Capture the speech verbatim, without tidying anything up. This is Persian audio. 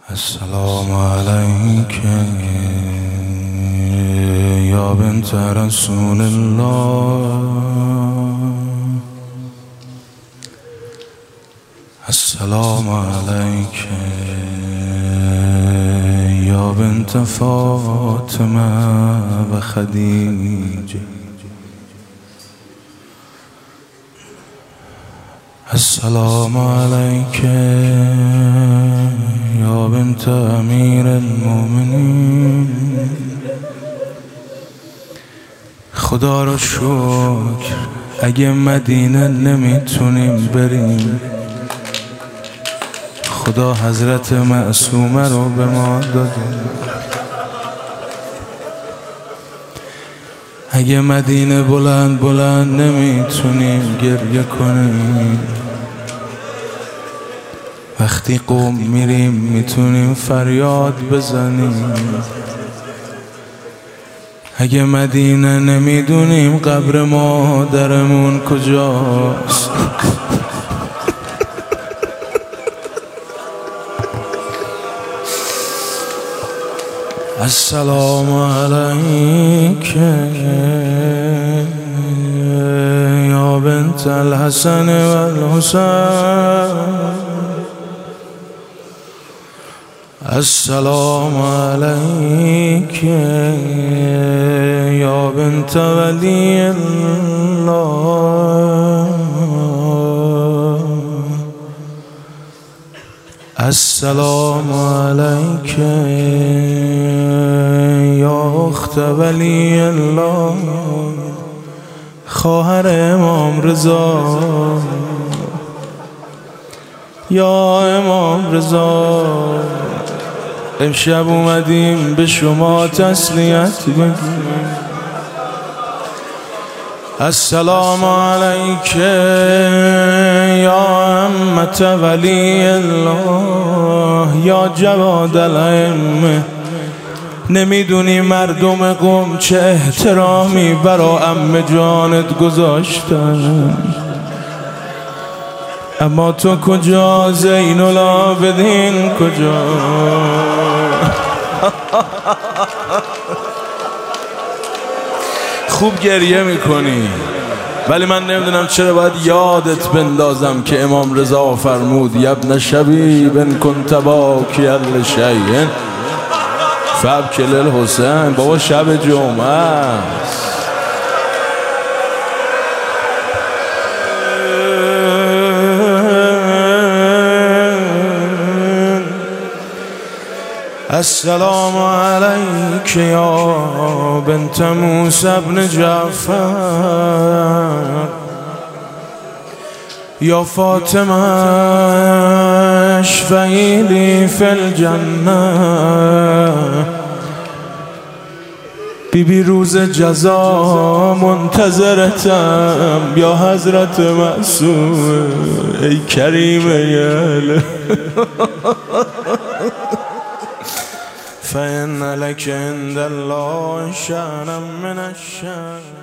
السلام عليك يا بنت رسول الله. السلام عليك يا بنت فاطمة وخديجة. السلام عليك يا بنت امیر المؤمنین. خدا رو شکر اگه مدینه نمیتونیم بریم، خدا حضرت معصومه رو به ما داده. اگه مدینه بلند بلند نمیتونیم گریه کنیم، وقتی قم میریم میتونیم فریاد بزنیم. اگه مدینه نمیدونیم قبر مادرمون کجاست. السلام عليك يا بنت الحسن والحسين. السلام عليك يا بنت ولي الله. السلام عليك یا اخت ولی الله، خواهر امام رضا. یا امام رضا، امشب اومدیم به شما تسلیت بگیم. السلام علیک یا عمت ولی الله، یا جواد الائمه. نمیدونی مردم قم چه احترامی برا عمه جانت گذاشتن، اما تو کجا؟ زین العابدین کجا؟ خوب گریه میکنی، ولی من نمیدونم چرا باید یادت بندازم که امام رضا فرمود یبن شبیب كنت باکیا لشیء فابکی للحسین. بابا شب جمعه است. السلام عليك يا بنت موسى بن جعفر. يا فاطمة اشفعي لي في الجنة. بیبی روز جزا منتظرتم یا حضرت معصومه. ای کریمه یاله فإن لك عند الله شأنا من الشأن.